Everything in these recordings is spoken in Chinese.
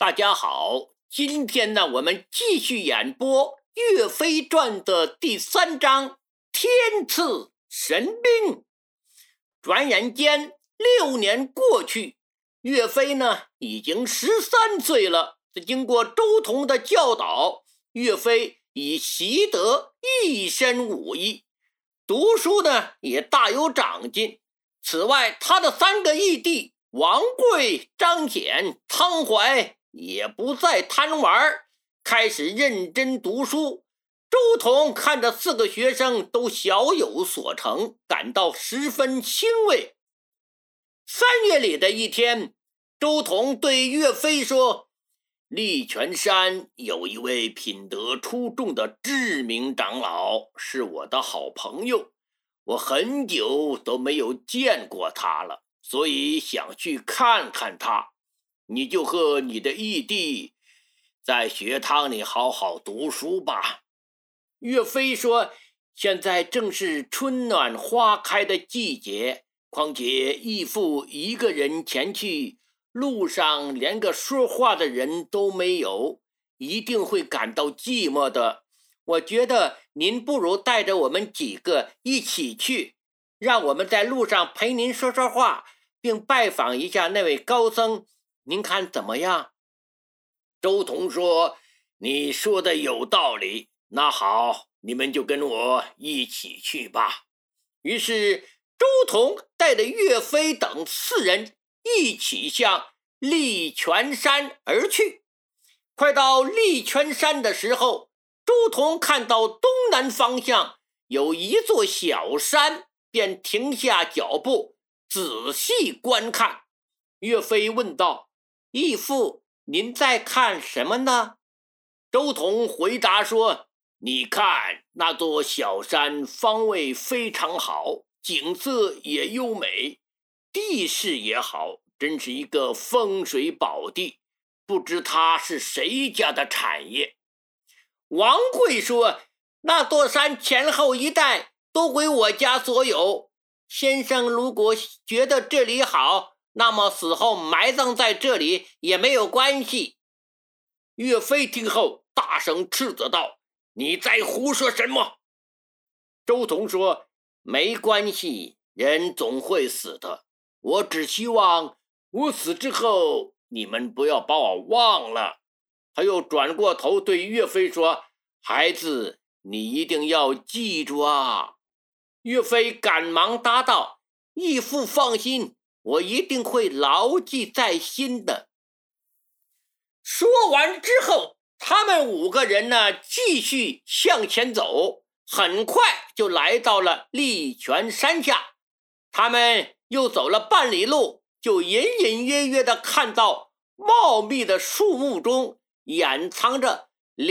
大家好，今天呢，我们继续演播《岳飞传》的第3章天赐神兵。转眼间6年过去，岳飞呢已经13岁了。经过周同的教导，岳飞已习得一身武艺，读书呢也大有长进。此外，他的3个义弟王贵、张显、汤怀也不再贪玩，开始认真读书。周同看着4个学生都小有所成，感到十分欣慰。3月里的一天，周同对岳飞说，力泉山有一位品德出众的知名长老，是我的好朋友，我很久都没有见过他了，所以想去看看他。你就和你的义弟在学堂里好好读书吧。岳飞说，现在正是春暖花开的季节，况且义父一个人前去，路上连个说话的人都没有，一定会感到寂寞的。我觉得您不如带着我们几个一起去，让我们在路上陪您说说话，并拜访一下那位高僧，您看怎么样？周同说，你说的有道理，那好，你们就跟我一起去吧。于是周同带着岳飞等4人一起向力泉山而去。快到力泉山的时候，周同看到东南方向有一座小山，便停下脚步仔细观看。岳飞问道，义父，您在看什么呢？周同回答说，你看那座小山方位非常好，景色也优美，地势也好，真是一个风水宝地，不知它是谁家的产业。王贵说，那座山前后一带都归我家所有，先生如果觉得这里好，那么死后埋葬在这里也没有关系。岳飞听后大声斥责道，你在胡说什么？周同说，没关系，人总会死的，我只希望我死之后你们不要把我忘了。他又转过头对岳飞说，孩子，你一定要记住啊。岳飞赶忙答道，义父放心，我一定会牢记在心的。说完之后，他们5个人呢继续向前走，很快就来到了力泉山下。他们又走了半里路，就隐隐约约地看到茂密的树木中掩藏着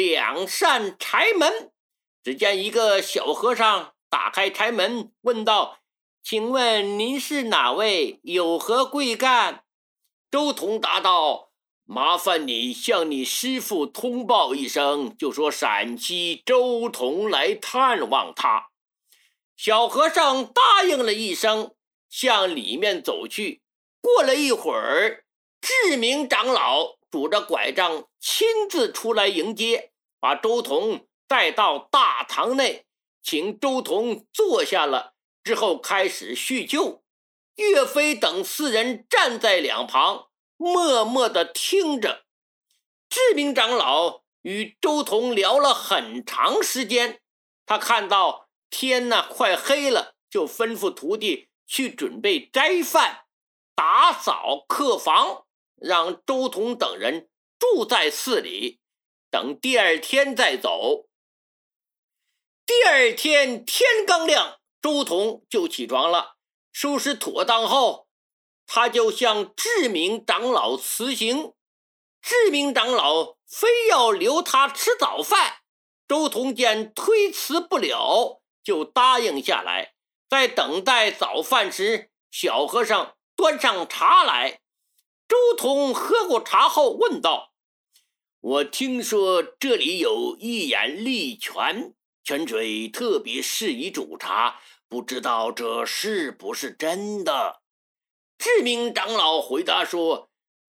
2扇柴门。只见一个小和尚打开柴门，问道，请问您是哪位，有何贵干？周同答道，麻烦你向你师父通报一声，就说陕西周同来探望他。小和尚答应了一声，向里面走去。过了一会儿，智明长老拄着拐杖亲自出来迎接，把周同带到大堂内，请周同坐下了，之后开始叙旧。岳飞等4人站在两旁，默默地听着。智明长老与周同聊了很长时间，他看到天快黑了，就吩咐徒弟去准备斋饭，打扫客房，让周同等人住在寺里，等第2天再走。第2天天刚亮，周同就起床了，收拾妥当后，他就向智明长老辞行。智明长老非要留他吃早饭，周同见推辞不了，就答应下来。在等待早饭时，小和尚端上茶来。周同喝过茶后问道，我听说这里有一眼力泉，泉水特别适宜煮茶，不知道这是不是真的？智明长老回答说，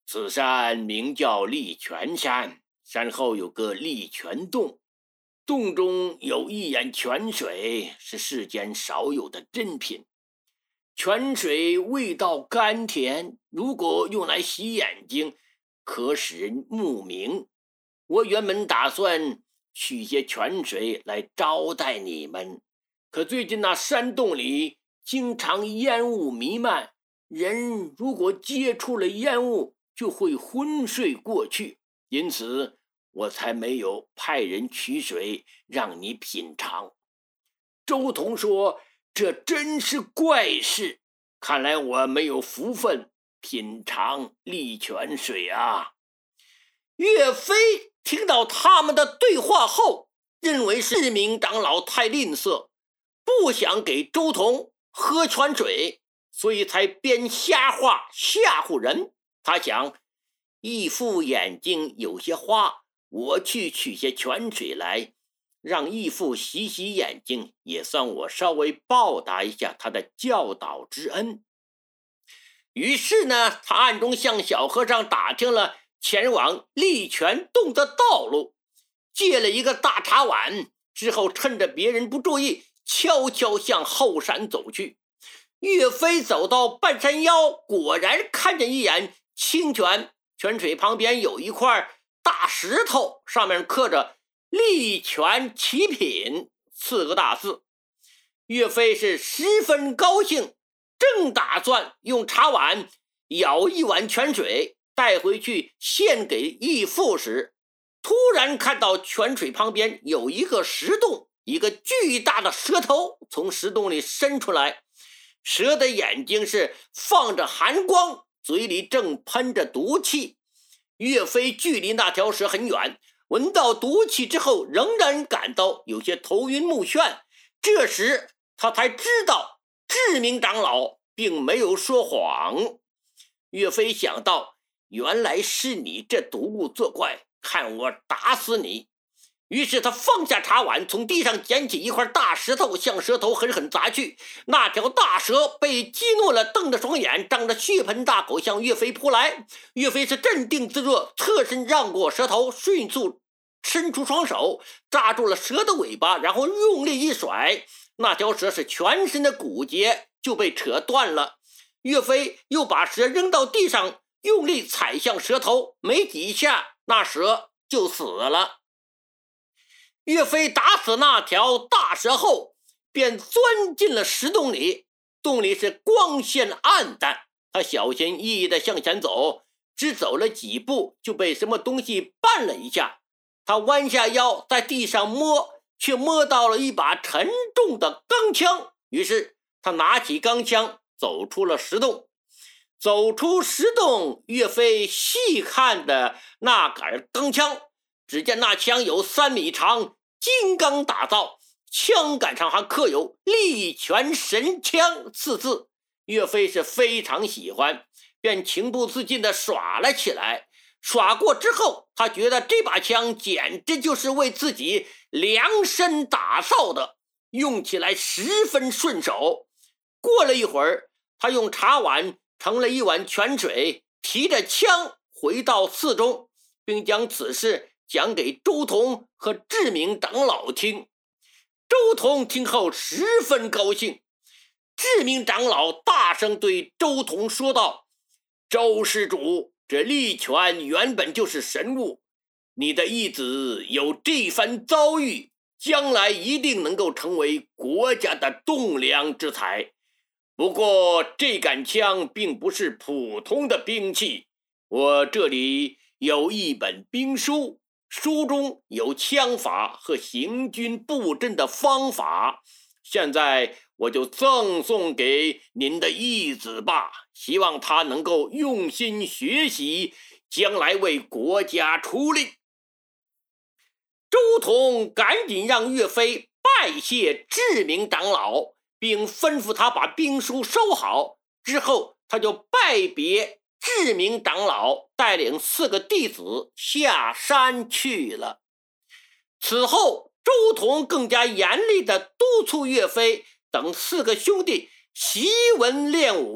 此山名叫力泉山，山后有个力泉洞，洞中有一眼泉水，是世间少有的珍品。泉水味道甘甜，如果用来洗眼睛，可使人目明。我原本打算取些泉水来招待你们，可最近那山洞里经常烟雾弥漫，人如果接触了烟雾，就会昏睡过去，因此我才没有派人取水让你品尝。周同说，这真是怪事，看来我没有福分品尝力泉水啊。岳飞听到他们的对话后，认为是明长老太吝啬，不想给周同喝泉水，所以才编瞎话吓唬人。他想，义父眼睛有些花，我去取些泉水来，让义父洗洗眼睛，也算我稍微报答一下他的教导之恩。于是呢，他暗中向小和尚打听了前往力泉洞的道路，借了一个大茶碗，之后趁着别人不注意，悄悄向后山走去。岳飞走到半山腰，果然看见一眼清泉，泉水旁边有一块大石头，上面刻着力泉奇品4个大字。岳飞是十分高兴，正打算用茶碗舀一碗泉水带回去献给义父时，突然看到泉水旁边有一个石洞，一个巨大的蛇头从石洞里伸出来，蛇的眼睛是放着寒光，嘴里正喷着毒气。岳飞距离那条蛇很远，闻到毒气之后仍然感到有些头晕目眩，这时他才知道志明长老并没有说谎。岳飞想到，原来是你这毒物作怪，看我打死你。于是他放下茶碗，从地上捡起一块大石头，向蛇头狠狠砸去。那条大蛇被激怒了，瞪着双眼，张着血盆大口向岳飞扑来。岳飞是镇定自若，侧身让过蛇头，迅速伸出双手抓住了蛇的尾巴，然后用力一甩，那条蛇是全身的骨节就被扯断了。岳飞又把蛇扔到地上，用力踩向蛇头，没几下那蛇就死了。岳飞打死那条大蛇后，便钻进了石洞里，洞里是光线暗淡，他小心翼翼地向前走，只走了几步就被什么东西绊了一下，他弯下腰在地上摸，却摸到了一把沉重的钢枪，于是他拿起钢枪走出了石洞。走出石洞，岳飞细看的那杆钢枪，只见那枪有3米长，金刚打造，枪杆上还刻有力泉神枪4字。岳飞是非常喜欢，便情不自禁地耍了起来。耍过之后，他觉得这把枪简直就是为自己量身打造的，用起来十分顺手。过了一会儿，他用茶碗盛了一碗泉水，提着枪回到寺中，并将此事讲给周同和志明长老听。周同听后十分高兴，志明长老大声对周同说道：“周施主，这力泉原本就是神物，你的义子有这番遭遇，将来一定能够成为国家的栋梁之才。不过这杆枪并不是普通的兵器，我这里有一本兵书，书中有枪法和行军布阵的方法，现在我就赠送给您的义子吧，希望他能够用心学习，将来为国家出力。”周同赶紧让岳飞拜谢志明长老，并吩咐他把兵书收好。之后他就拜别志明长老，带领4个弟子下山去了。此后周同更加严厉地督促岳飞等4个兄弟习文练武，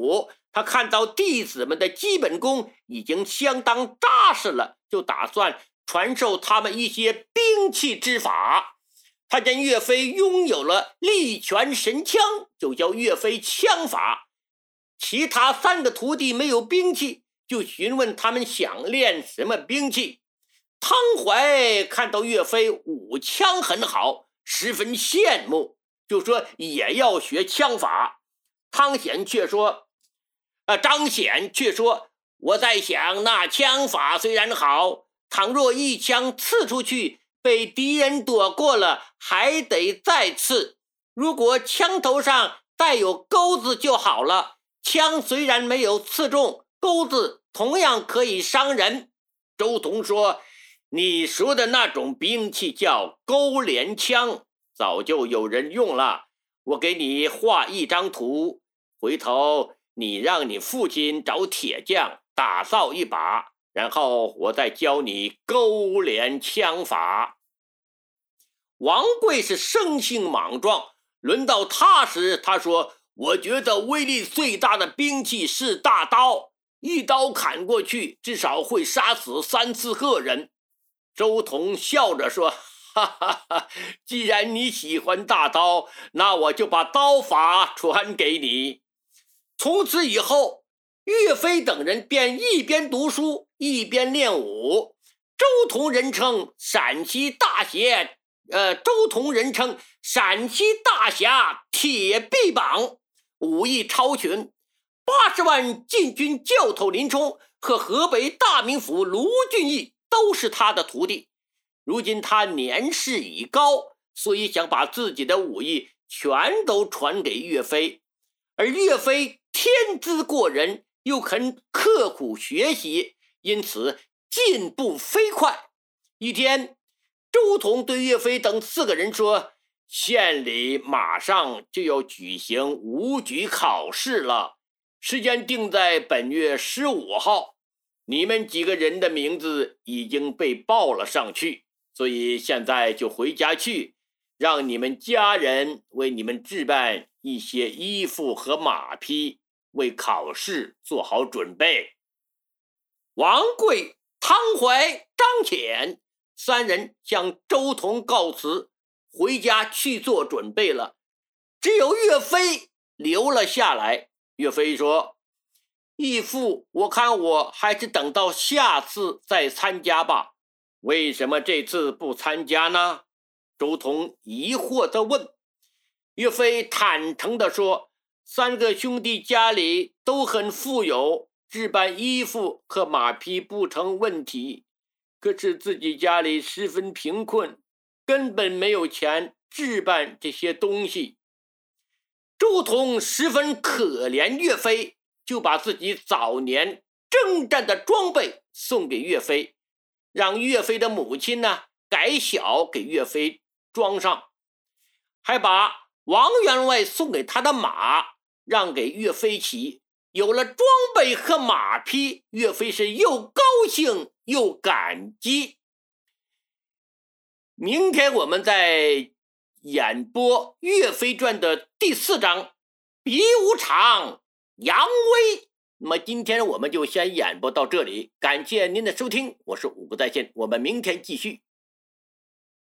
他看到弟子们的基本功已经相当扎实了，就打算传授他们一些兵器之法。他见岳飞拥有了力拳神枪，就教岳飞枪法。其他3个徒弟没有兵器，就询问他们想练什么兵器。汤怀看到岳飞武枪很好，十分羡慕，就说也要学枪法。张显却说，我在想，那枪法虽然好，倘若一枪刺出去，被敌人躲过了，还得再刺。如果枪头上带有钩子就好了，枪虽然没有刺中，钩子同样可以伤人。周同说，你说的那种兵器叫钩镰枪，早就有人用了。我给你画一张图，回头你让你父亲找铁匠打造一把，然后我再教你钩镰枪法。王贵是生性莽撞，轮到他时，他说，我觉得威力最大的兵器是大刀，一刀砍过去至少会杀死3、4个人。周同笑着说，哈哈哈，既然你喜欢大刀，那我就把刀法传给你。从此以后，岳飞等人便一边读书一边练武。周同人称陕西大侠铁臂膀，武艺超群。80万禁军教头林冲和河北大名府卢俊义都是他的徒弟。如今他年事已高，所以想把自己的武艺全都传给岳飞。而岳飞天资过人，又肯刻苦学习，因此进步飞快。一天，周同对岳飞等4个人说，县里马上就要举行武举考试了，时间定在本月15号，你们几个人的名字已经被报了上去，所以现在就回家去，让你们家人为你们置办一些衣服和马匹，为考试做好准备。王贵、汤怀、张潜3人向周同告辞，回家去做准备了。只有岳飞留了下来。岳飞说，义父，我看我还是等到下次再参加吧。为什么这次不参加呢？周同疑惑地问。岳飞坦诚地说，3个兄弟家里都很富有，置办衣服和马匹不成问题，可是自己家里十分贫困，根本没有钱置办这些东西。周同十分可怜岳飞，就把自己早年征战的装备送给岳飞，让岳飞的母亲呢改小给岳飞装上，还把王员外送给他的马让给岳飞骑。有了装备和马匹，岳飞是又高兴又感激。明天我们再演播《岳飞传》的第4章比武场扬威。那么今天我们就先演播到这里，感谢您的收听，我是五不在线，我们明天继续。